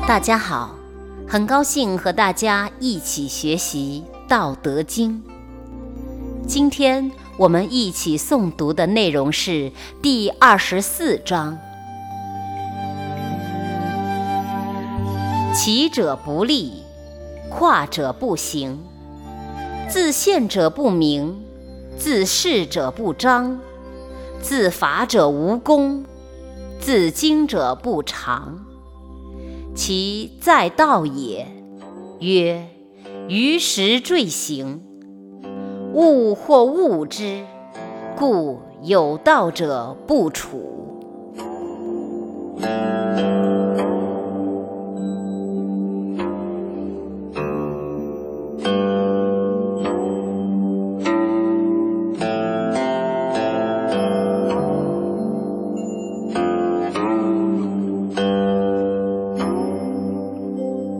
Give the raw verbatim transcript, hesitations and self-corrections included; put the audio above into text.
大家好，很高兴和大家一起学习《道德经》。今天我们一起诵读的内容是第二十四章：起者不立，跨者不行，自见者不明，自是者不彰，自伐者无功，自矜者不长。其在道也，曰：于时坠行。物或恶之，故有道者不处。